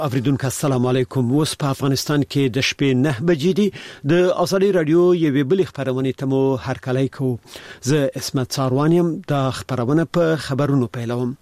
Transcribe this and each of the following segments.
اوریدونکو السلام علیکم. اوس په افغانستان کې د شپې 9 بجې دي. د ازادي رادیو یوې بل خبرونه ته مو هرکلی کوم. زه اسمت ساروانیم. د خبرونه په خبرونو پیلوم.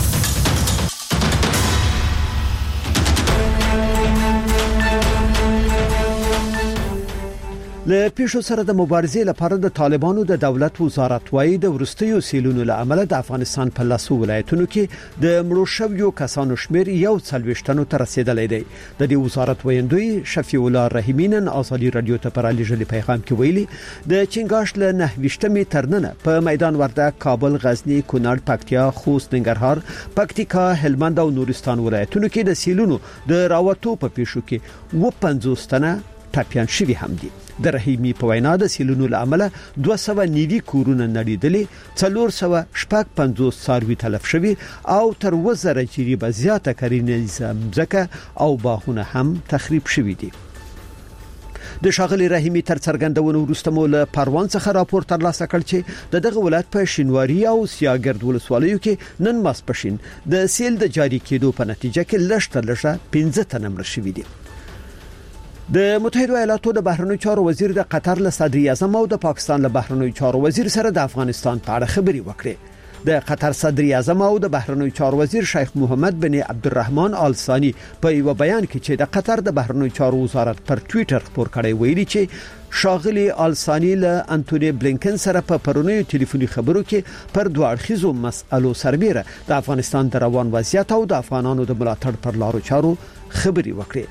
له پیښو سره د مبارزې لپاره د طالبانو د دولت وزارت وايي د ورستیو سیلونو له امله د افغانستان په لاسو ولایتونو کې د مړو شویو کسانو شمیر 140 ته رسیدلی دی. د دې وزارت ویندوی شفیع الله رحیمین ازادي رادیو ته پر لېږلي پیغام کې ویلي د چنګاش له 9 ترننه په میدان وردګ، کابل، غزنی، کونړ، پکتیا، خوست، ننګرهار، پکتیکا، هلمند او نورستان ولایتونو کې د سیلونو د راوتو په پیښو کې 50 تنه ټاپیان شوي هم دي. د رحیمی په وینا د سیلونو له امله 290 کورونه نړیدلي، 450 څاروي تلف شوي او تر 1000 جریبه زیاته کرنیزه مځکه او باغونه هم تخریب شوي دي. د شاغلي رحیمی تر څرګندونو وروسته مو له پروان څخه راپور ترلاسه کړ چې دغه ولایت په شینواری او سیاګرد ولسوالیو کې نن ماسپښین د سیل د جاری کېدو په نتیجه کې لږه 15 تنه مړ شوي دي. د متحده ایالاتو د بهرنیو چارو وزیر د قطر له صدر اعظم او د پاکستان له بهرنیو چارو وزیر سره د افغانستان په اړه خبرې وکړې. د قطر صدر اعظم او د بهرنیو چارو وزیر شیخ محمد بن عبدالرحمن آل ثانی په یو بیان کې چې د قطر د بهرنیو چارو وزارت پر ټوئیټر خبر کړی ویلي چې شاغلي آل ثانی له انټونی بلینکن سره په پرونیو ټلیفوني خبرو کې پر دوه اړخیزو مسألو سربېره د افغانستان د روان وضعیت او د افغانانو د ملاتړ پر لارو چارو خبرې وکړې.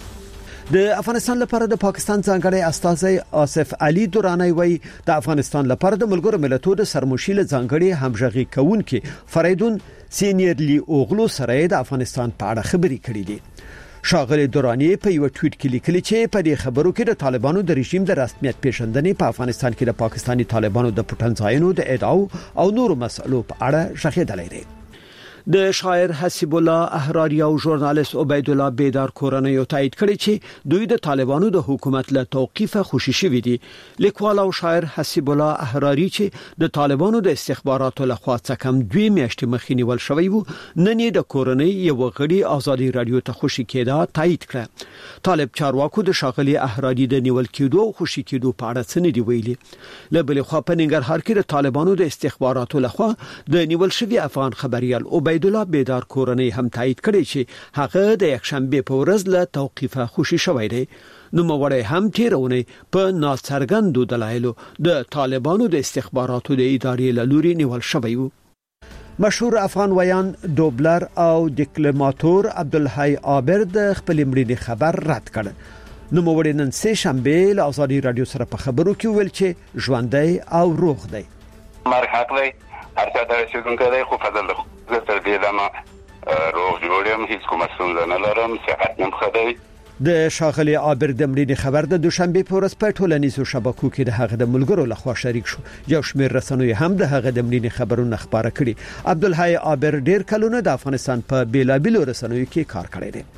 د افغانستان لپاره د پاکستان ځانګړی استازی آصف علي دورانی وایي د افغانستان لپاره د ملګرو ملتونو د سرمشیل ځانګړي همغږي کوونکي فریدون سینیرلی اوغلو سره د افغانستان په اړه خبرې کړې دي. شاغلي دورانی په یو ټویټ کې لیکلي چې په دې خبرو کې د طالبانو د رژیم د رسمیت پیژندنې په افغانستان کې د پاکستاني طالبانو د پټنځایونو د ادعاو او نورو مسلو په اړه شخېدلې دي. د شاعر حسیب الله احراری او ژورنالیست عبید الله بیدار کورنۍ تایید کړي چې دوی د طالبانو د حکومت له توقیفه خوشی شوي دي. لیکوال او شاعر حسیب الله احراری چې د طالبانو د استخباراتو له خوا څخه کم 2 میاشتې مخکې نیول شوی وو، نن یې د کورنۍ یو غړي ازادي رادیو ته خوشی کېده تایید کړه. طالب چارواکو د شاغلي احراری د نیول کېدو او خوشی کېدو په اړه څه نه دی ویلي. له بل خوا په ننګرهار کې د طالبانو د استخباراتو له خوا د نیول شوی افغان خبريال عبید الله بیدار کورنۍ هم تایید کړي چې هغه د یکشنبه په ورځ له توقیفه خوشی شوی دی. نو موړی هم تیرونه په ناڅرګندو دلایلو د طالبانو د استخباراتو د ادارې له لوري نیول شوی وو. مشهور افغان ویان دوبلر او ډیپلوماټور عبدالحی عابر د خپل مړینې خبر رد کړ. نو موړی نن سه شنبه له ازادي رادیو سره په خبرو کې ویل چې ژوندۍ او روغ دی. مرګ حق دی، هر څه د رسیدونکو دی، خو فضل زه تر دې دمه روغ جوړ یم، هیڅ کومه ستونزه نه لرم، صحت مې ښه دی. د شاغلي عابر د مړینې خبر د دوشنبه په ورځ په ټولنیزو شبکو کې د هغه د ملګرو لخوا شریک شو. یو شمېر رسنیو هم د هغه د مړینې خبرونه خبره کړي. عبدالحی عابر ډیر کلونه د افغانستان په بیلابیلو رسنیو کې کار کړی دی.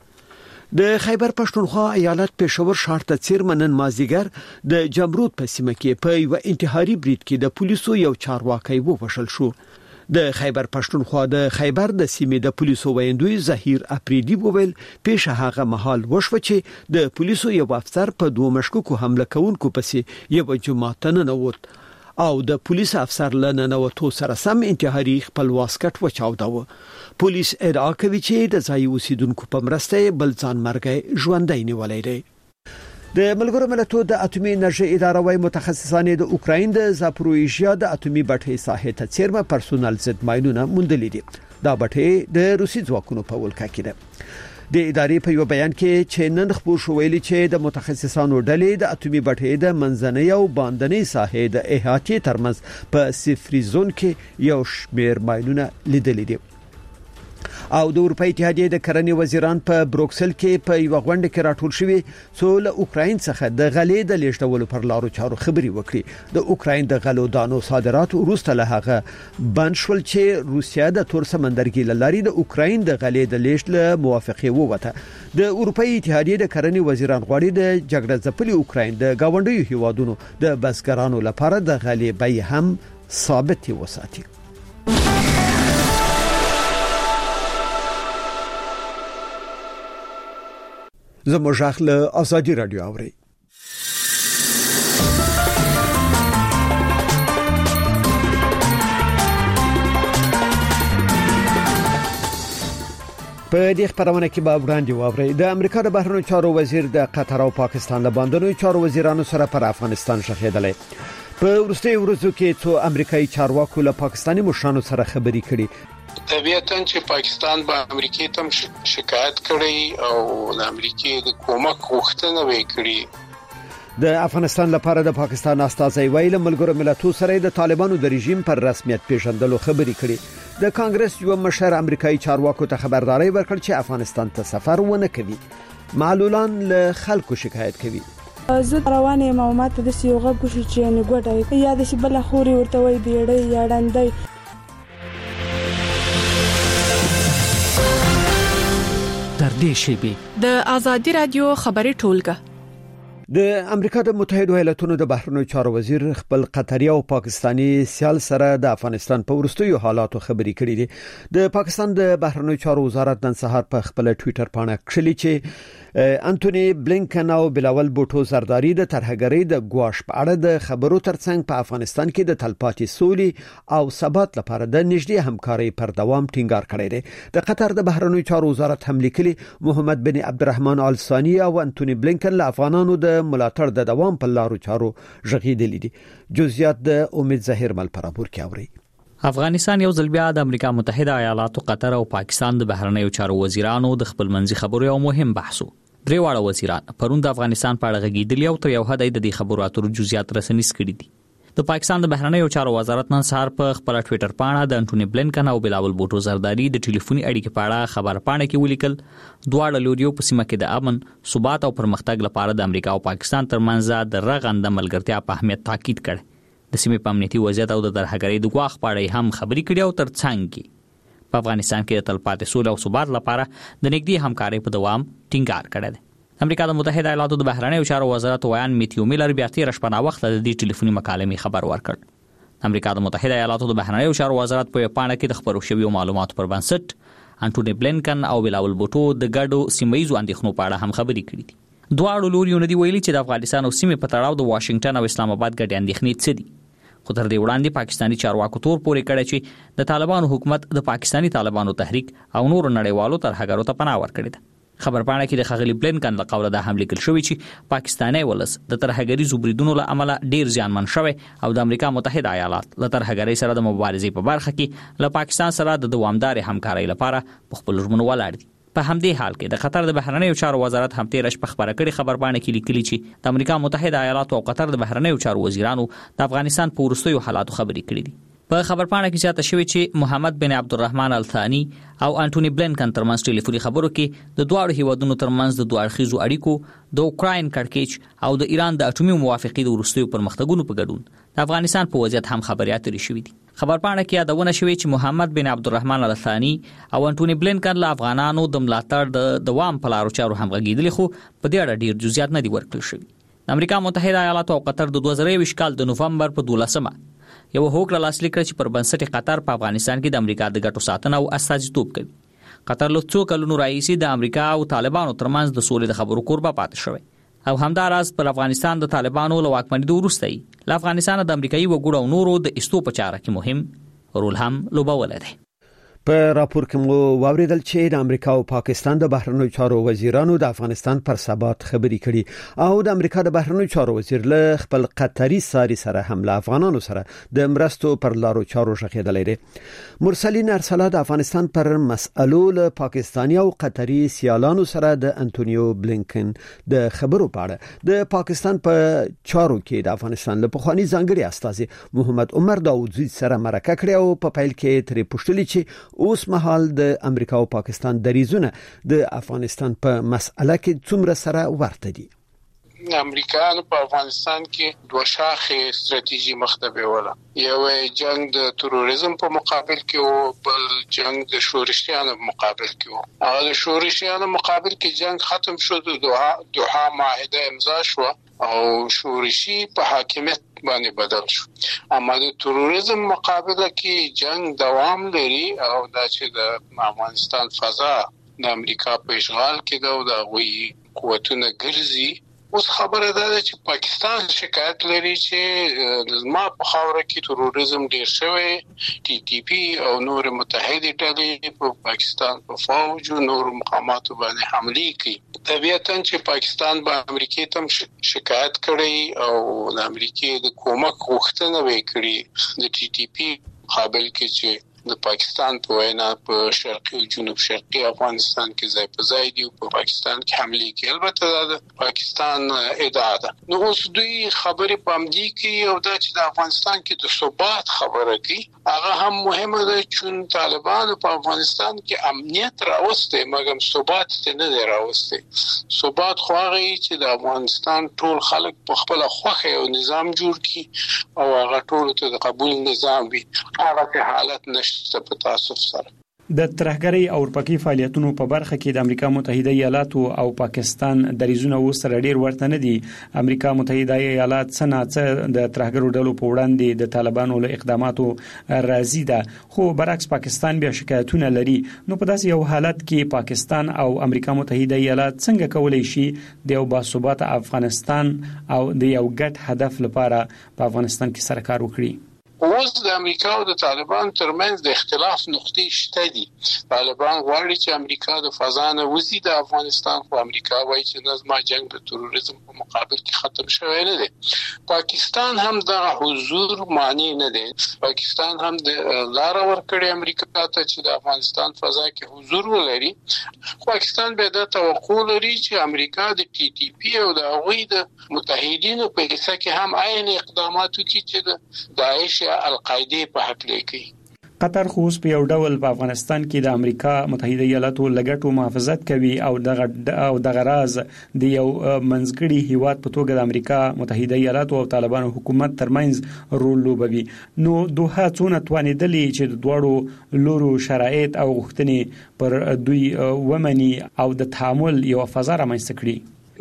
د خیبر پښتونخوا ایالت پېښور ښار ته څیرمنن مازیګر د جمرود په سیمه کې په یو انتحاري برید کې د پولیسو یو چارواکي ووژل شو. د خیبر پښتونخوا د خیبر د سیمې د پولیسو ویندوی ظهیر اپریدی وویل پیښه هغه مهال وشو چې د پولیسو یو افسر په دوه مشکوکو حمله کوونکو پسې یو جماعت نه نووت او د پولیس افسر له نووتو سره سم انتحاري خپل واسکټ وچاوداوه. پولیس ادعا کوي چې د ځای اوسیدونکو په مرسته بل ځان مرګ ژوندۍ نیولای دی. د ملګرو ملتونو د اټومي انرژي اداره وايي متخصصان د اوکراین د زاپروژیا د اټومي بټۍ ساحې ته څیرمه پرسونل ضد ماینونه موندلې دي. دا بټۍ د روسي ځواکونو په ولکه کې ده. د ادارې په یو بیان کې چې نن خبر شو ویلي چې د متخصصانو ډلې د اټومي بټۍ د منځنۍ او باندنۍ ساحې د احاطې ترمنځ په صفري زون کې یو شمېر ماینونه لیدلې دي. او د اروپای اتحادیې د کرنې وزیران په بروکسل کې په یو غونډه کې راټول شوي څو له اوکراین څخه د غلې د لیږدولو پر لارو چارو خبري وکړي. د اوکراین د غلو دانو صادرات وروسته له هغه بند شول چې روسیا د تور سمندرګي لاري د اوکراین د غلې د لیږد له موافقه ووته. د اروپای اتحادیې د کرنې وزیران غواړي د جګړه ځپلي اوکراین د گاونډیو هیوادونو د بزګرانو لپاره د غلې بیه هم ثابت وساتي. زموږ له ازادي رادیو اوري. په دې خبرونه کې به وړاندې واوري د امریکا د بهرنیو چارو وزیر د قطر او پاکستان له باندنیو چارو وزیرانو سره پر افغانستان شخېدلې. په وروستي ورځو کې څو امریکایي چارواکو له پاکستاني مشرانو سره خبرې کړې. طبيعتاً چې پاکستان به امریکای ته شکایت کړي او د امریکای د کومک غوښتنه وکړي. د افغانستان لپاره د پاکستان استازي ویل ملګرو ملتونو سره د طالبانو د رژیم پر رسمیت پیژندلو خبرې کړي. د کانګرس یو مشر امریکایي چارواکو ته خبرداري ورکړه چې افغانستان ته سفر ونه کوي. معلولان له خلکو شکایت کوي. زه روانه یم او ماته د سیوغه بوشي چې نه ګټه یا د شي بل خوري ورته وي بیړې یا ډندې. تر دې شی د ازادي رادیو خبري ټولګه. د امریکا د متحده ایالاتونو د بهرنیو چارو وزیر خپل قطري او پاکستانی سیال سره د افغانستان په ورستیو حالاتو خبرې کړې دي. د پاکستان د بهرنیو چارو وزارت نن سهار په خپل ټوئیټر باندې کړلي چې انټونی بلینکن او بلاول بوټو زرداری د ترهګری د ګواښ په اړه د خبرو ترڅنګ په افغانستان کې د تلپاتې سولې او ثبات لپاره د نږدې همکارۍ پر دوام ټینګار کړی دی. د قطر د بهرنیو چارو وزارت هم لیکلي محمد بن عبدالرحمن آل ثانی او انټونی بلینکن له افغانانو د ملاتړ د دوام په لارو چارو ژغېدلې دي. جزئیات د امید ظاهر مل پرابور کې اوري. افغانستان یو ځل بیا د امریکا متحده ایالاتو، قطر او پاکستان د بهرنیو چارو وزیرانو د خپل منځي خبرو یو مهم بحثو. درې واړه وزیران پرون د افغانستان په اړه غږیدلي او تر یو حد د دې خبرو اترو جزئیات رسنیز کړي دي. د پاکستان د بهرنیو چارو وزارت نن سهار په خپل ټوئیټر باندې د انټونی بلینکن او بلاول بوټو زرداری د ټلیفوني اړیکې په اړه خبر پاڼه کې ولیکل. دواړه لوریو په سیمه کې د امن، ثبات او پرمختګ لپاره د امریکا او پاکستان ترمنځ د رغنده ملګرتیا په اهمیت تاکید کړ. د سیمې په امنیتي وضعیت او د ترهګرۍ د ګواښ په اړه هم خبرې کړې او ترڅنګ کې په افغانستان کې د تلپاتې سولې او ثبات لپاره د نږدې همکارۍ په دوام ټینګار کړی دی. امریکا د متحده ایالاتو د بهرنیو چارو وزارت ویان میتیو میلر بیا تیر شپه وخت د دې ټلیفوني مکالمې خبر ورکړ. امریکا د متحده ایالاتو د بهرنیو چارو وزارت په پاڼه کې د خبرو شویو معلوماتو پر بنسټ انټونی بلینکن او بلاول بوټو د ګډو سیمایي اندېښنو په اړه هم خبرې کړې دي. دواړو لوریو ندي ویلي چې د افغانستان او سیمې په تړاو د واشنگټن او اسلام آباد ګډ اندېښنې څه دي. خو تر دې وړاندې پاکستاني چارواکو تور پورې کړی چې د طالبانو حکومت د پاکستاني طالبانو تحریک او نور نړیوالو ترهګرو ته پناه ورکړې ده. خبرپاڼه کې د خغلی بلینکن له قوله د حمله کول شوې چې پاکستاني ولس د ترهګری زوبریدونو له امله ډیر ځانمن شوی او د امریکا متحده ایالات له ترهګری سره د مبارزې په برخه کې له پاکستان سره د دوامدار همکارۍ لپاره په خپل ژمنو ولاړ دي. په همدې حال کې د قطر د بهرنیو چارو وزارت هم تیر شپه خبره کړې خبرپاڼه کې لیکلي چې د امریکا متحده ایالات او قطر د بهرنیو چارو وزیرانو د افغانستان په ورستیو حالاتو خبرې کړې دي. په خبرپاڼه کې زیاته شوې چې محمد بن عبدالرحمن آل ثانی او انټونی بلینکن ترمنځ ټلیفوني خبرو کې د دواړو هیوادونو ترمنځ د دوه اړخیزو اړیکو، د اوکراین کړکېچ او د ایران د اټومي موافقې د وروستیو پرمختګونو په ګډون د افغانستان په وضعیت هم خبرې اترې شوې دي. خبرپاڼه کې یادونه شوې چې محمد بن عبدالرحمن آل ثانی او انټونی بلینکن له افغانانو د ملاتړ د دوام په لارو چارو هم غږیدلي، خو په دې اړه ډیر جزئیات نه دي ورکړل شوي. د امریکا متحده ایالاتو او قطر د 2020 کال د نوفمبر په 12 یو هوکړه لاسلیک کړه چې پر بنسټ قطر په افغانستان کې د امریکا د ګټو ساتنه او استازیتوب کوي. قطر له څو کلونو راهیسې د امریکا او طالبانو ترمنځ د سولې د خبرو کوربه پاتې شوی او همداراز پر افغانستان د طالبانو له واکمنۍ وروسته له افغانستان د امریکایي وګړو او نورو د استو په چاره کې مهم رول هم لوبولی دی. په راپور کې مو واوریدل چې د امریکا او پاکستان د بهرنیو چارو وزیرانو د افغانستان پر ثبات خبرې کړي او د امریکا د بهرنیو چارو وزیر له خپل قطري ساري سره هم له افغانانو سره د مرستو پر لارو چارو شخېدلې دي. مرسلین ارسلا د افغانستان پر مسألو له پاکستاني او قطري سیالانو سره د انټونیو بلینکن د خبرو په اړه د پاکستان په چارو کې د افغانستان له پخوانی ځانګړي استازي محمد عمر داوودزی سره مرکه کړې او په پیل کې ترې پوښتنه چې اوس مهال د امریکا او پاکستان دریزونه د افغانستان په مسأله کې څومره سره ورته دي. امریکایانو په افغانستان کې دوه شاخه ستراتیژي مخته ولا یو جنگ د تروریزم په مقابل کې او بل جنگ د شورشیانو په مقابل کې او هغه د شورشیانو مقابل کې جنگ ختم شو، د دوحه معاهده امضا شو او شورشي په حاکمیت باندې بدل شو. اما د تروریزم مقابله کې جنگ دوام لري او دا چې د افغانستان فضا د امریکا په اشغال کې دا غوي قوتونه ګرځي. اوس خبره ده چې پاکستان شکایت لري چې زما په خاوره کې تروریزم ډیر شوی، ټي ټي پی او نور متحده ډلې په پاکستان په فوج او نور مقاماتو باندې حمله کوي. طبيعتاً چې پاکستان به امریکای ته شکایت کړي او د امریکای د کومک غوښتنه وکړي د ټي ټي پی قابل کې چې د پاکستان په وینا په شرقي او جنوب شرقي افغانستان کې ځای په ځای دی په پاکستان کې حمله کوي. البته د پاکستان ادعا ده. نو اوس دوی خبرې پامدي کوي او دا چې د افغانستان کې د ثبات خبره کوي هغه هم مهمه ده چې طالبان په افغانستان کې امنیت راوستي مګر ثبات نه دی راوستي. ثبات خو هغه چې د افغانستان ټول خلک په خپل خوخه او نظام جوړ کړي او هغه ټول ته د قبول نظام وي. هغه حالت نشته په تاسف سره. د ترهګرۍ او ورپکې فعالیتونو په برخه کې د امریکا متحده ایالاتو او پاکستان دریزونه وسره ډیر ورته نه دي. امریکا متحده ایالات څنګه د ترهګرو ډلو په وړاندې د طالبانو له اقداماتو راضي ده، خو برعکس پاکستان بیا شکایتونه لري. نو په داسې یو حالت کې پاکستان او امریکا متحده ایالات څنګه کولای شي د یو باثباته افغانستان او د یو ګډ هدف لپاره په افغانستان کې سره کار وکړي؟ اوس د امریکا او د طالبان ترمنځ د اختلاف نقطې شته دي. طالبان غواړي چې امریکا د فضا نه وځي د افغانستان، خو امریکا وایي چې نظم جنگ د تروریزم په مقابل کې ختم شوی نه دی. پاکستان هم د حضور معنی نه دی. پاکستان هم د لار ورکړي امریکا ته چې د افغانستان فضا کې حضور ولري. پاکستان به د توقع لري چې امریکا د ټي ټي پی او د هغوی د متحدینو په حصہ کې هم عین اقدامات وکړي چې د داعش القاعده په حق لیکي. قطر خو په یو ډول په افغانستان کې د امریکا متحده ایالاتو لګټو محافظت کوي او د غراز د یو منځګړي هیواد په توګه د امریکا متحده ایالاتو او طالبانو حکومت ترمنځ رول لوبوي. نو دوه څونه توانیدلې چې د دوړو لورو شرایط او غوښتنې پر دوی ومني او د تعامل یو فضا رامنځته کړي.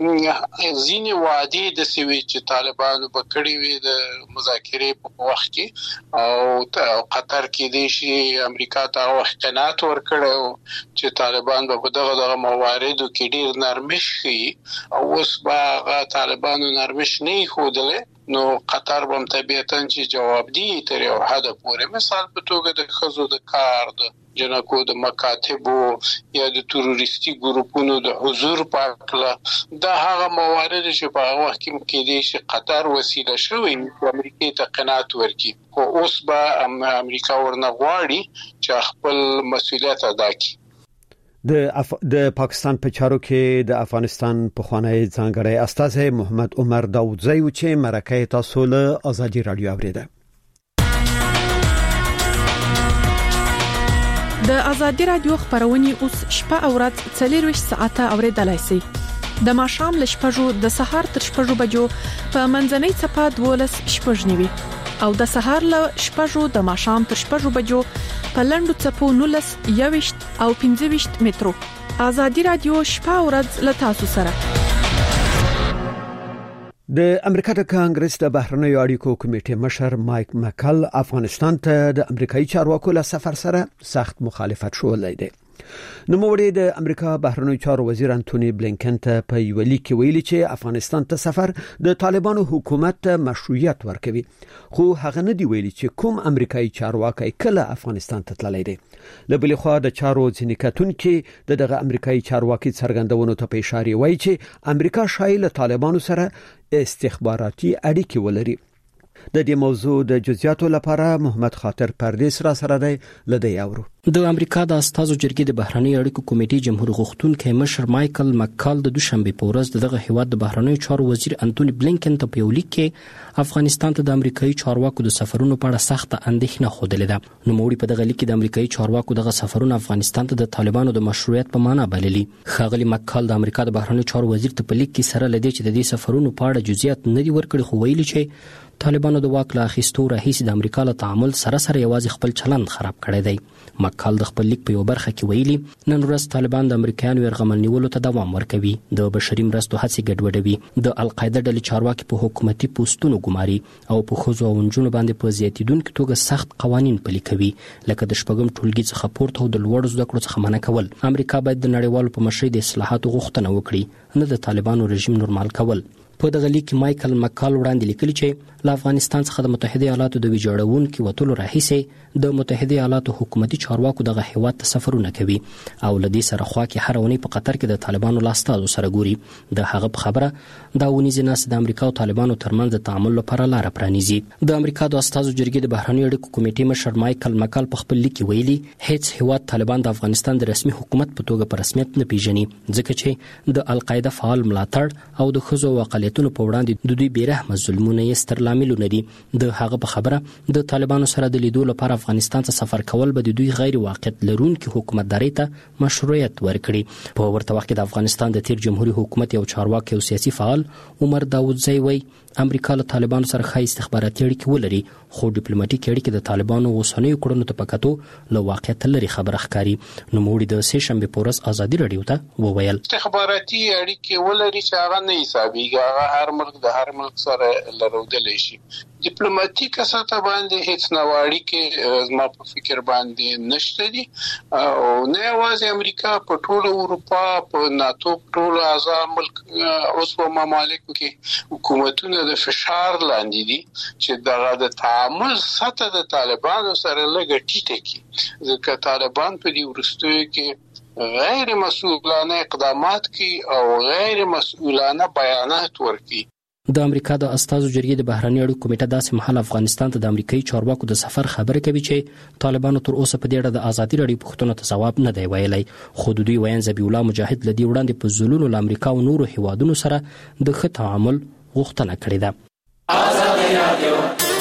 ځینې وعدې د سوي چې طالبانو به کړې وي د مذاکرې په وخت کې او قطر کې د شي امریکا ته وخت قناعت ورکړو چې طالبان به په دغه مواردو کې ډیر نرمش شي او اوس به طالبانو نرمش نه خودله. نو قطر هم طبيعتاً چې جواب دی تر یو حد پورې، مثال په توګه د خزو د کار د جنکو د مکاتبو یا د تروریستي ګروپونو د حضور په اړه دا هغه موارد چې په هغه وخت کې د شي قطر وسیله شوی چې امریکا ته قناعت ورکړي. خو اوس به امریکا ورنه غواړي چې خپل مسؤلیت ادا کړي. د پاکستان په چارو کې د افغانستان په خوانی ځانګړی استاذ محمد عمر داودزی چې مرکه تاسو له ازادي رادیو اوریده. د ازادي رادیو خبرونه اوس شپه او ورځ 24 ساعته اوریدلای شئ. د ماښام ل شپږو د سهار تر شپږو بجو په منځنۍ چپه 12 شپږ نیوي او د سهار ل شپږو د ماښام تر شپږو بجو په لندو چپو 19 21 او 25 مترو. ازادي رادیو شپه او ورځ ل تاسو سره. د امریکا د کانګرس د بهرنیو اړیکو کمیټې مشر مایک مکل افغانستان ته د امریکایي چارواکو له سفر سره سخت مخالفت شوی دی. نوموړي د امریکا بهرنیو چارو وزیر انټونی بلینکن ته په یو لیک کې ویلي چې افغانستان ته سفر د طالبانو حکومت ته مشروعیت ورکوي، خو هغه نه دی ویلي چې کوم امریکایي چارواکي کله افغانستان ته تللی دی. له بل خوا د چارو ځینې کتونکو دغه امریکایي چارواکي څرګندونو ته په اشاره وایي چې امریکا شایل طالبانو سره استخباراتي اړیکې ولري. د دې موضوع د جزئیاتو لپاره محمد خاطر پردیس را سره دی لدی اورو. د امریکا د استازو جرګې د بهرنی اړیکو کمیټې جمهور غوښتونکو مشر مایکل مکال د دوشنبه په ورځ دغه هیواد د بهرنی چارو وزیر انټونی بلینکن ته په یو لیک کې افغانستان ته د امریکایي چارواکو د سفرونو په اړه سخت اندېښنه خوده ده. نو موږ په دغه لیک کې د امریکایي چارواکو دغه سفرونه افغانستان ته د طالبانو د مشروعیت په معنا بللي. خاغلی مکال د امریکا د بهرنی چارو وزیر ته په لیک کې سره لدی چې د دې سفرونو په اړه جزئیات نه دی ورکړي، خو ویلي چې طالبانو د واک لا اخیستو راهیسې د امریکا له تعامل سره یوازې خپل چلند خراب کړی دی. مکال د خپل لیک په یو برخه کې ویلي نن ورځ طالبان د امریکایانو يرغمل نیولو ته دوام ورکوي، د بشري مرستو هڅې ګډوډوي، د القاعده ډلې چارواکي په حکومتي پوسټونو ګماري او په ښځو او نجونو باندې په زیاتیدونکو توګه سخت قوانین پلي کوي، لکه د شپږم ټولګي څخه پورته او د لوړ زده کړو څخه منع کول. امریکا باید د نړیوالو په مشرۍ د اصلاحاتو غوښتنه وکړي، نه د طالبانو رژیم نورمال کول. په دغه لیک کې مایکل مکال وړاندې لیکلي چې له افغانستان څخه د متحده ایالاتو د ویجاړونکو وټولو راهیسې د متحده ایالاتو حکومتي چارواکو دغه هیواد ته سفرونه کوي او لدی سره خوا کې هر ونی په قطر کې د طالبانو لاستازو سره ګوري. د هغه په خبره دا ونیزه ناس د امریکا او طالبانو ترمنځ د تعامل لپاره لار پرانیزي. د امریکا د استازو جرګې د بهرنی اړیکو کمیټې مشر مایکل مکال په خپل لیک کې ویلي هیڅ هیواد طالبان د افغانستان د رسمي حکومت په توګه په رسمیت نه پیژني، ځکه چې د القاعده فعال ملاتړ او د ښځو او اقلیتونو په وړاندې د دوی بیرحمه ظلمونه یې ستر لاملونه دي. د هغه په خبره د طالبانو سره د لیدو لپاره افغانستان ته سفر کول به د دوی غیر واقعیت لرونکي حکومتداري ته مشروعیت ورکړي. په ورته وخت کې د افغانستان د تیر جمهوریت حکومت یو چارواکي او سیاسي فعال عمر داوودزی وایي امریکا له طالبانو سره ښه استخباراتي اړیکې ولري، خو ډیپلوماټیک اړیکې د طالبانو اوسنیو کړنو ته په کتو له واقعیت لري خبره ښکاري. نوموړي د سه شنبه په ورځ ازادي رادیو ته وویل استخباراتي اړیکې ولري چې هغه نه حسابيږي، هغه هر ملک د هر ملک سره لرودلی شي. ډیپلوماټیک سطح باندې هیڅ نواړي کې زما په فکر باندې نشته دي او نه یوازې امریکا، په ټول اروپا، په ناتو، ټول اعضاء ملک اوس په ممالکو کې حکومتونه د فشار لاندې دي چې دغه د تعامل سطح د طالبانو سره لږه ټیټه کی، ځکه طالبان په دې ورستیو کې غیر مسؤلانه اقدامات کوي او غیر مسؤلانه بیانات ورکوي. د امریکا د استازو جرګې د بهرنی اړیکو کمیټه داسې مهال افغانستان ته د امریکایي چارواکو د سفر خبره کوي چې طالبانو تر اوسه په دې اړه د ازادي رادیو پوښتنو ته ځواب نه دی ویلی، خو د دوی ویان ذبیح الله مجاهد لدی وړاندې په ځلونو له امریکا او نورو هیوادونو سره د ښه تعامل غوښتنه کړې ده. ازادي رادیو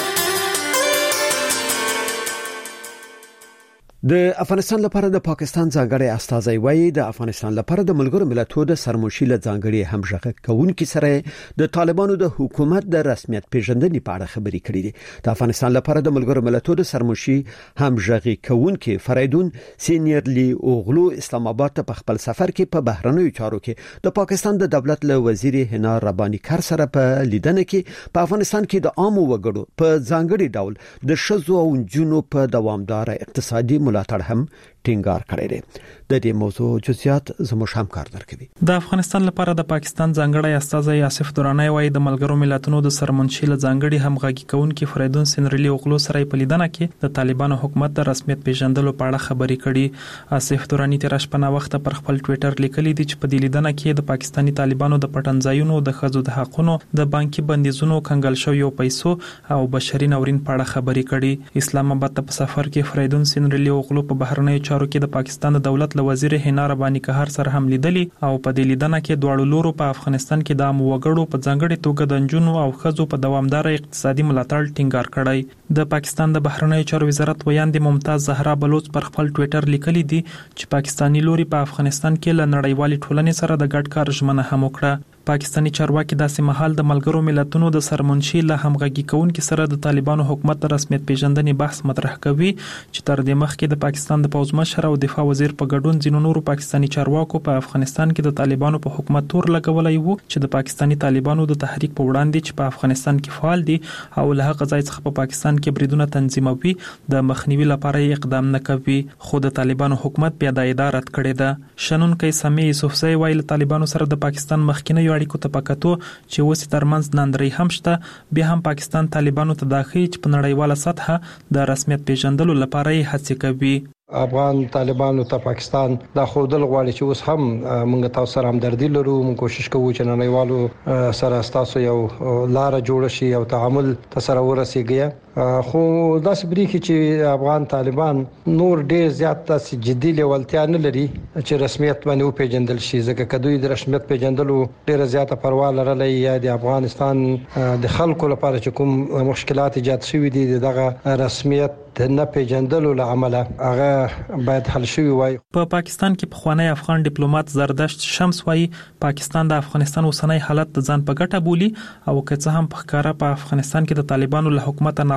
د افغانستان لپاره د پاکستان ځانګړی استازی وایي د افغانستان لپاره د ملګرو ملتونو د سرمشیله ځانګړي همغږي کوونکي سره د طالبانو د حکومت د رسمیت پیژندنې په اړه خبرې کړې دي. د افغانستان لپاره د ملګرو ملتونو د سرمشي همغږي کوونکي فریدون سینیرلی اوغلو اسلام آباد ته په خپل سفر کې په بهرنیو چارو کې د پاکستان د دولت له وزیر حنا ربانی کار سره په لیدنه کې په افغانستان کې د عامو وګړو په ځانګړي ډول د شذو او جنونو په دوامدار اقتصادي ملاتړ هم ټینګار کړی دی. د دې موضوع جزئیات زموږ همکار درکوي. د افغانستان لپاره د پاکستان ځانګړی استازی آصف درانی وایي د ملګرو ملتونو د سرمنشیل ځانګړي همغږي کوونکي فریدون سینرلی اوغلو سره په لیدنه کې د طالبانو حکومت د رسمیت پیژندلو په اړه خبرې کړي. آصف درانی تر شپه وخت پر خپل ټوئیټر لیکلي دي چې په دې لیدنه کې د پاکستاني طالبانو د پټنځایونو د ښځو د حقوقو د بانکي بندیزونو کنګل شویو پیسو او بشري ناورین په اړه خبرې کړي. اسلام آباد ته په سفر کې فریدون سینرلی اوغلو په بهرنیو چارو کې د پاکستان د دولت له وزیر حنا ربانی کهر سره هم لیدلی او په دې لیدنه کې دواړو لورو په افغانستان کې د عام وګړو په ځانګړي توګه د نجونو او ښځو په دوامدار اقتصادي ملاتړ ټینګار کړی. د پاکستان د بهرنیو چارو وزارت ویاندې ممتاز زهرا بلوچ پر خپل ټوئیټر لیکلی دي چې پاکستاني لوري په افغانستان کې له نړیوالې ټولنې سره د ګډ کار ژمنه هم وکړه. پاکستانی چارواکي داسې مهال د ملګرو ملتونو د سرمنشي له همغږي کوونکو سره د طالبانو حکومت د رسمیت پیژندنې بحث مطرح کوي چې تر دې مخکې د پاکستان د پوز مشر او دفاع وزیر په ګډون ځینو نورو پاکستانی چارواکو په افغانستان کې د طالبانو په حکومت تور لګولای وو چې د پاکستانی طالبانو د تحریک په وړاندې چې په افغانستان کې فعال دي او له هغه ځای څخه په پاکستان کې بریدونه تنظیموي د مخنیوي لپاره اقدام نه کوي، خو د طالبانو حکومت بیا د ادارت کړی ده. شنونکي سمي یوسفزئی وایي طالبانو سره د پاکستان مخکینی اړیکو ته پکاتو چې اوس ترمنځ ناندري هم شته، بیا هم پاکستان طالبانو ته داخلي چې په نړیواله سطح د رسمیت پیژندلو لپاره یې هڅې کوي. افغان طالبانو ته پاکستان دا خودل غواړي چې اوس هم موږ تاسو سره همدردي لرو، موږ کوشش کوو چې نړیوالو سره تاسو یو لار جوړ شي او تعامل تاسو ورسیږي. خو دا سبري چې افغان طالبان نور ډېر زیات تاسو جدي لیوالتیا نه لري چې رسمیت باندې پیژندل شي، ځکه کدوې د رسمیت پیژندلو ډېر زیاته پروا لرلې یا د افغانستان د خلکو لپاره چې کوم مشکلات ایجاد شوي دي دغه رسمیت نه پیژندلو لامل هغه باید حل شي وای. په پاکستان کې پخوانی افغان ډیپلوماټ زردشت شمس وایي پاکستان د افغانستان اوسنۍ حالت د ځان په ګټه بولي او که څه هم په ښکارا په افغانستان کې د طالبانو له حکومت نه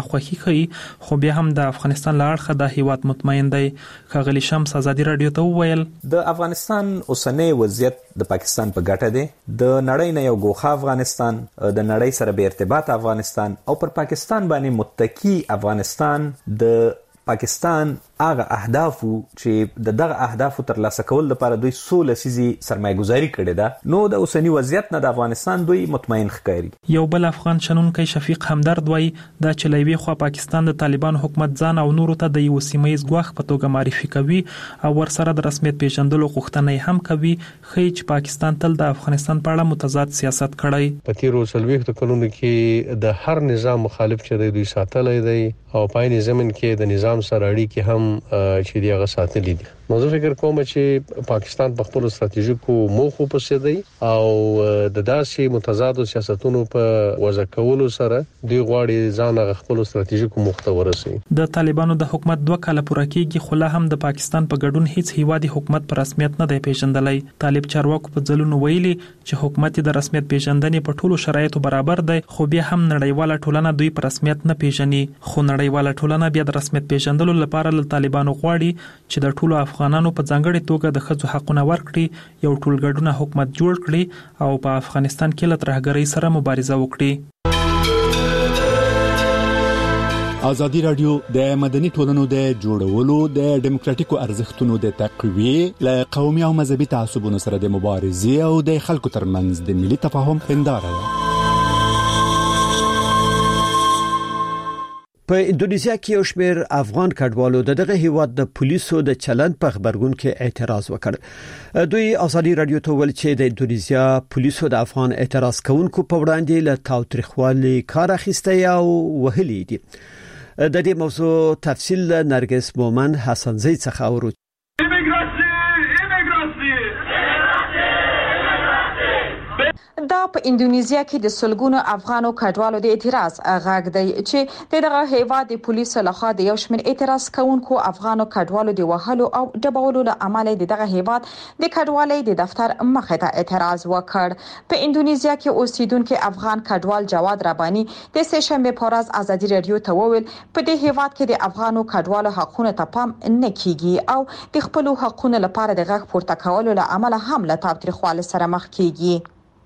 خوښي کوي خو بیا هم د افغانستان لاړخه د هیواد مطمئن دی. ښاغلي شمس ازادي رادیو ته وویل د افغانستان اوسنۍ وضعیت د پاکستان په ګټه دی. د نړۍ نه یو ګوښه افغانستان، د نړۍ سره به ارتباط افغانستان او پر پاکستان باندې متکی افغانستان د پاکستان هغه اهدافو چې دغه اهدافو ترلاسه کول لپاره دوی سوله سيزي سرمایه‌ګذاري کړې ده، نو د اوسنی وضعیت نه د افغانستان دوی مطمئن ښکاري. یو بل افغان شنونکي شفیق همدرد وایي دا چې لوي خو پاکستان د طالبان حکومت ځان او نورو ته د یو سیمایي ځواک په توګه معرفي کوي او ورسره د رسمیت پیژندلو غوښتنه هم کوي، خو چې پاکستان تل د افغانستان په اړه متضاد سیاست کړی. په تیرو 40 کلونو کې د هر نظام مخالف چې دوی ساتلې دی او پایني زمين کې د نظام سره اړیکې هم چې دیغه ساتلې دي. نو زه فکر کوم چې پاکستان په خپل ستراتیژیکو موخو پسې دی او د داسې متضادو سیاستونو په وضع کولو سره دوی غواړي ځان غ خپل ستراتیژیکو موخ ته ورسوي. د طالبانو د حکومت 2 کال پوره کېږي خو لا هم د پاکستان په ګډون هیڅ هیوادي حکومت په رسمیت نه دی پیژندلای. طالب چارواکو په ځلونو ویلي چې حکومت د رسمیت پیژندنې په ټولو شرایطو برابر دی، خو بیا هم نړیواله ټولنه دوی په رسمیت نه پیژني. خو نړیواله ټولنه بیا د رسمیت پیژندلو لپاره له طالبانو غواړي چې د ټولو افغانانو په ځانګړي توګه د ښځو حقونه ورکړي، یو ټولګډونه حکومت جوړ کړي او په افغانستان کې له ترهګرۍ سره مبارزه وکړي. ازادي رادیو د مدني ټولنو د جوړولو د ډیموکراتیکو ارزښتونو د تقویه له قومي او مذهبي تعصبونو سره د مبارزې او د خلکو ترمنځ د ملي تفاهم هنداره ده. په انډونیزیا کې یو شمېر افغان کډوالو دغه هیواد د پولیسو د چلند په خبرګون کې اعتراض وکړ. دوی ازادي رادیو ته ویل چې د انډونیزیا پولیسو د افغان اعتراض کوونکو په وړاندې له تاوتریخوالي کار اخیسته او وهلي دي. د دې موضوع تفصیل نرګس مومن حسنزی څخه اورو. دا په انډونیزیا کې د سلګونو افغانو کډوالو د اعتراض غږ دی چې دغه هیواد د پولیسو لخوا د یو شمېر اعتراض کوونکو افغانو کډوالو د وهلو او ډبولو له امله دغه هیواد د کډوالۍ د دفتر مخې ته اعتراض وکړ. په انډونیزیا کې اوسیدونکو افغان کډوال جواد رباني د سهشنبه په ورځ ازادي رادیو ته وویل په دې هیواد کې د افغانو کډوالو حقوقو ته پام نه کیږي او د خپل حقوقو لپاره د غږ پورته کولو له امله هم له تاوتریخوالي سره مخ کیږي.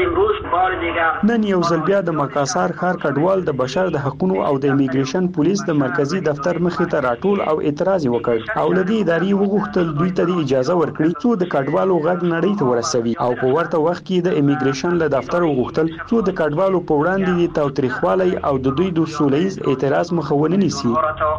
نن یو ځل بیا د مکاسار ښار کډوال د بشر د حقوقو او د امیګریشن پولیس د مرکزی دفتر مخې ته راټول او اعتراض وکړ او لدی اداري وغوښتل دوی ته اجازه ورکړي چې د کډوالو غږ نړۍ ته ورسوي او په ورته وخت کې د امیګریشن له دفتر وغوښتل چې د کډوالو په وړاندې د تاوتریخوالي او د دوی د سولهییز اعتراض مخاوني نيسي.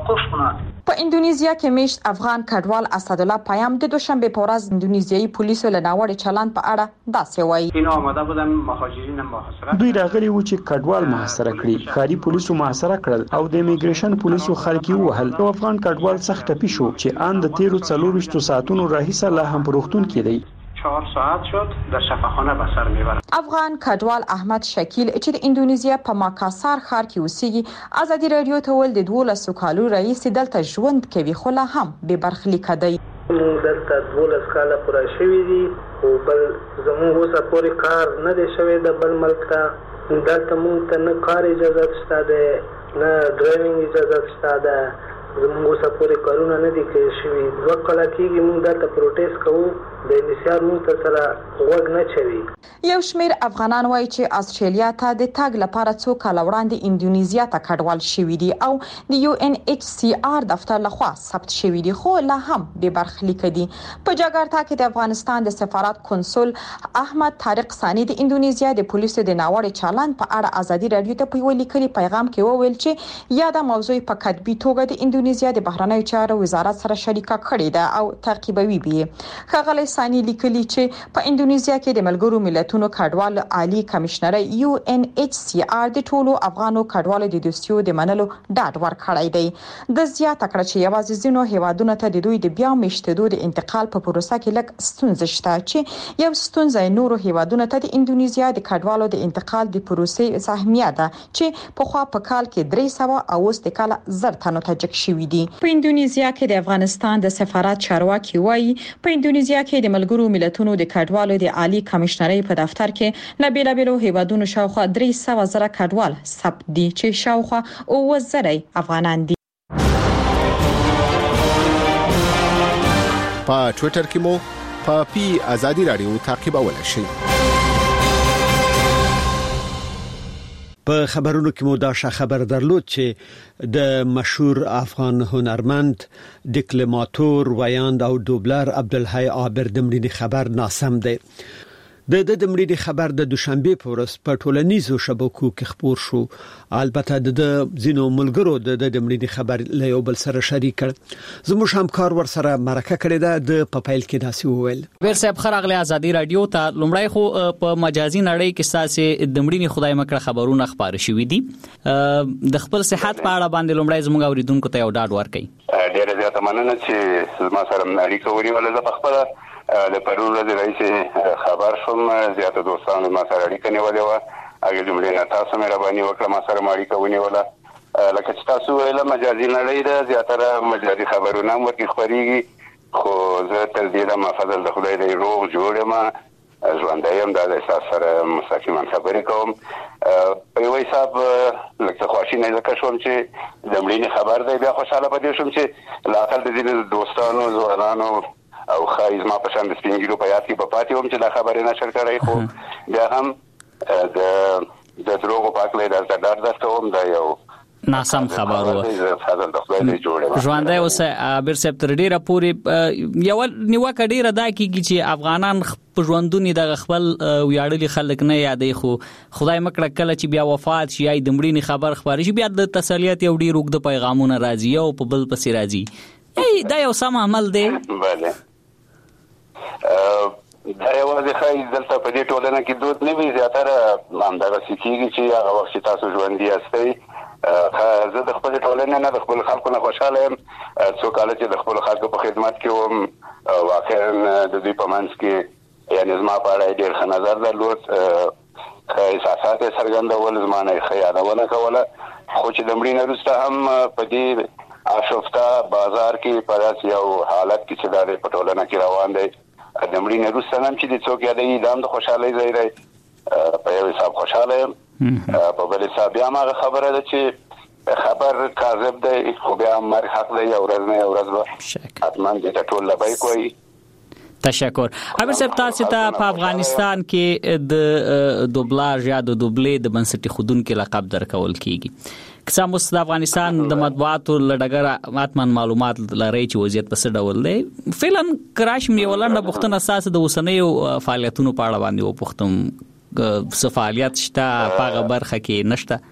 په انډونیزیا کې میشت افغان کډوال اسد الله پیام د دوشنبه په ورځ انډونیزیایي پولیسو له ناوړه چلند په اړه داسې وایي. اینا آماده بودن مهاجرین محاصره دوی راغلي و چې کډوال محاصره کړي، خاري پولیسو محاصره کړل او د امیګریشن پولیسو خلک وهل. یو افغان کډوال سخت ټپي شو چې ان د 13 ساعتونو راهیسه لا هم پروختون کېدی. 4 ساعت شد در شفاخانه به سر میبرد. افغان کډوال احمد شکیل چې د انډونیزیا په ماکاسار ښار کې اوسېږي ازادي رادیو ته ول د 12 کالو رئیس دلته ژوند کوي خو لا هم به برخلیک دی. دلته 12 کاله پوره شوې دي او بل زموږ اوسه پورې کار نه دی شوی د بل ملک ته. دلته موږ ته نه کار اجازه شته ده نه ډرایوینګ اجازه شته ده. زموږ اوسه پورې کارونه نه دي کړی شوي. 2 کاله کېږي موږ دلته پروټیست کوو د انسیار موږ ته سره غوږ نه چوي. یو شمېر افغانان وایي چې استرالیا ته د تګ لپاره څو کال وړاندې انډونیزیا ته کډوال شوي دي او د UNHCR دفتر لخوا ثبت شوي دي خو لا هم به برخلیک دي. په جاکارتا کې د افغانستان د سفارت کنسول احمد طارق ثانی د انډونیزیا د پولیسو د ناوړه چلند په اړه ازادي رادیو ته په لیکلي پیغام کې وویل چې یاده موضوع په کتبي توګه د انډونیزیا د بهرنیو چارو وزارت سره شریکه کړې ده او تعقیبوي به. ښاغلی ثانی لیکلي چې په انډونیزیا کې د ملګرو ملتونو کډوال عالی کمشنر UNHCR د ټولو افغانو کډوالو د دوستیو د منلو ډاډ ورکړی دی. د زیاته کړ چې یوازې ځینو هیوادونو ته د دوی د بیا میشتېدو د انتقال په پروسه کې لږ ستونزې شته چې یو ستونزه نورو هیوادونو ته د انډونیزیا د کډوالو د انتقال د پروسې سهمیه ده چې په خوا په کال کې 300 او اوس د کال زر تنو ته جګ شوي دي. په انډونیزیا کې د افغانستان د سفارت چارواکي وایي په انډونیزیا کې د ملګرو ملتونو د کډوالو د عالی کمشنرۍ په دفتر کې له بیلابیلو هیوادونو شاوخوا 300 زره کډوال ثبت دي چې شاوخوا 9000 افغانان دي. په ټوئیټر کې مو په ازادي رادیو تعقیبولای شئ. په خبرونو کې مو دا خبر درلود چې د مشهور افغان هنرمند ډیکلماتور ویاند او دوبلر عبدالحی عابر د مړینې خبر ناسم دی. د مړینې خبر د دوشنبه په ورځ په ټولنیزو شبکو کې خپور شو. البته د زینو ملګرو د مړینې خبر له یو بل سره شریک کړ. زموږ همکار ور سره مرکه کړې ده د پپایل کې داسې وویل. بیر صاحب خراغله ازادي رادیو ته لومړی خو په مجازي نړۍ کې ساسي د مړینې خدای مکړه خبرونه خبر شوې دي. د خپل صحت په اړه باندې لومړی زموږ اوریدونکو ته یو ډاډ ورکړي. ډیره زیاته مننه چې ما سره اړیکه ونیوله. زه په خپل د پرون ورځ رئیس خبر شوم، زیاته دوستانو ما سره اړیکه نیولې و. هغه جملې نه تاسو مهرباني وکړه ما سره اړیکه ونیوله. لکه چې تاسو ویل مجازي نړۍ ده، زیاتره مجازي خبرونه هم ورته خبريږي، خو زه تر دې د مفضل د خدای د روغ جوړ ما ژوندۍ هم د احساس سره مستقیما خبرې کوم. په یو حساب لکه خواشینه ځکه شوم چې د مړینې خبر دی، بیا خوشاله پدې شوم چې لا اقل د دې دوستانو ځوانانو او خایز ما په شان د سپینګیرو په یاد کې په پاتې هم چې دا خبرې نشر کړای، خو بیا هم د دروغو پاکلې د ډار کوم دا یو ناسم خبرو. ژوندۍ اوسه عابر صاحب تر ډیره پورې یو نیوکه ډیره دا کیږي چې افغانان په ژوندونی د خپل ویاړلي خلک نه یادې، خو خدای مکړه کله چې بیا وفات شي یا د مړینې خبر خبري شي بیا د تسلیت یو ډیر وګد پیغامونه راځي او په بل پسې راځي. دا یو سم عمل دی. بله دا یوازې خای دلته په دې ټولنه کې دود نه وي، زیاتره همدغه سکیږي چې هغه وخت تاسو ژوندۍ یاستئ. زه د خپل ټولنې نه د خپل خلکو نه خوشاله یم. څو کال چې د خپل خلکو په خدمت کې وم، واقعا د دوی په منځ کې یعنی زما په اړه ډېر ښه نظر درلود، احساسات یې څرګندول، زما نه یې خیانونه کوله. خو چې د مړینې وروسته هم په دې آشفته بازار کې په داسې یو حالت کې چې دا په ټولنه کې روان دی، د مړینې وروسته هم چې د څوک یادوي دا هم د خوشحالۍ ځای دی. په یو حساب خوشحاله یم، په بل حساب بیا هم هغه خبره ده چې خبر کاذب دی، خو بیا هم مرګ حق دی. یو ورځ نه یو ورځ به حتما دې ته ټول لبیک وایي. تشکر. عابر صاحب تاسو ته په افغانستان کې د دوبلاژ یا د دوبلې د بنسټي خودونکو لقب درکول کیږي. کسا مست د افغانستان د مطبوعاتو لړګر اتمن معلومات لري چې وضعیت په څه ډول دی. فعلا کراش مې ولنده پښتون اساس د وسنیو فعالیتونو په اړه باندې و پښتون څه فعالیت شته په برخه کې نشته.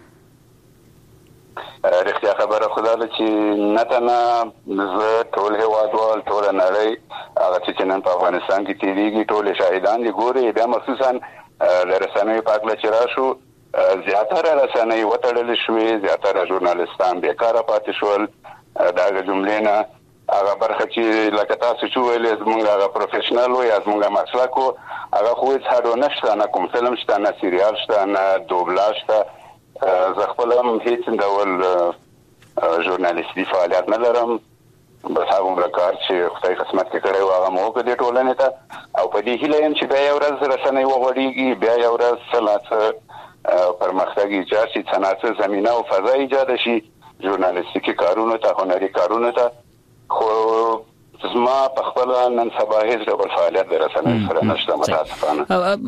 رښتیا خبره خدای چې نتنه زه ټول هوادوال ټول نړۍ هغه چې نن په افغانستان کې تیریږي ټول شاهدان دي ګوري. بیا مخصوصا رسنۍ پاکله چې راشو زیاتره رسنۍ وتړل شوې، زیاتره ژورنالیستان بیکاره پاتې شول. دا جملې نه هغه برخه چې لکه تاسو چې ویل زمونږ هغه پروفیشنل وي زمونږ مسلک وو هغه خو هیڅ هډو نشته، نه کوم فلم شته، نه سریال شته، نه دوبلاژ شته. زه خپل هم هیڅ ډول ژورنالیستي فعالیت نه لرم، بس هغه کار چې خدای قسمت کې کړی و هغه مو وکړ ټولنې ته. او په دې هیله یم چې بیا یو ورځ رسنۍ وغوړېږي، بیا یو ورځ څه پرمختګ ایجاد شي، څه زمینه او فضا ایجاد شي ژورنالیستیکي کارونو ته، هنري کارونو ته. خو زما په خپل نن سبا هیڅ ډول فعالیت د رسنۍ سره نشته متاسفانه.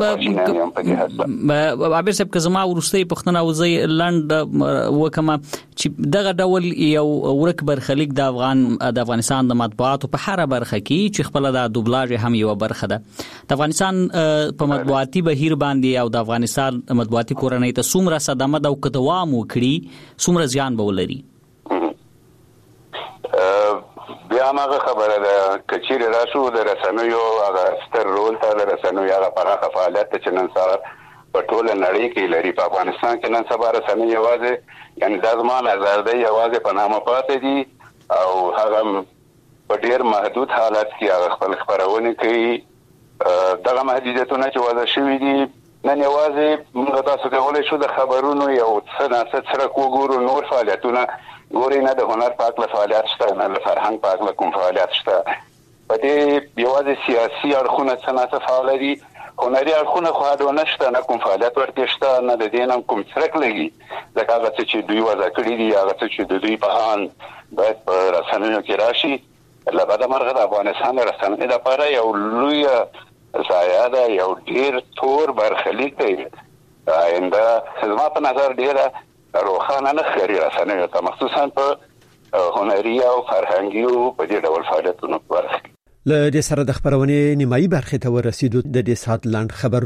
عابر صاحب که زما ورستۍ پښتنه وزي لند وکما چې دغه ډول یو ورک برخلیک د افغانستان د مطبوعاتو په هر برخه کې چې خپل د دوبلاژ هم یو برخه ده د افغانستان په مطبوعاتي بهیر باندې او د افغانستان مطبوعاتي کورنۍ ته څومره صدمه د دوام وکړي څومره زیان به ولري؟ بیا هغه خبره ده کچیر راشو د رسنیو هغه ستر رول ته د رسنیو هغه پراخه فعالیت چې نن سبا په ټول نړۍ کې لري. په افغانستان کې نن سبا رسنۍ یوازې یعنی د زمان آزاد دی یوازې په نامه پاتې دي او هغه په ډیر محدود حالت کې هغه خپل خبرونه کوي. دغه محدودیتونه چې وضع شوي دي نن یوازې موږ تاسو کولای شو د خبرونو یو څه نه څه سره وګورو، نور فعالیتونه ګوري نه د هنر پاکله فعالیت شته، نه د فرهنګ پاکله کوم فعالیت شته. په دې یوازې سیاسي اړخونه څنګه فعال دي هنري اړخونه خو دا نشته نه کوم فعالیت ورته شته نه د دینم کوم څرک لګي ځکه هغه چې دوی وځه کړی دي هغه چې د دوی په ان باید په رسنیو کې راشي لبدا مرغه د افغانستان رسنۍ لپاره یو لوی ځای یو ډیر تور برخلیک دی آینده زما په نظر ډیره روښانه نه ښکاري رسنیو ته مخصوصا په هنري او فرهنګي او په دې ډول فعالیتونو کې له دې سره د خبرونې نیمایي برخه ته ورسېدو د دې سات لاند خبر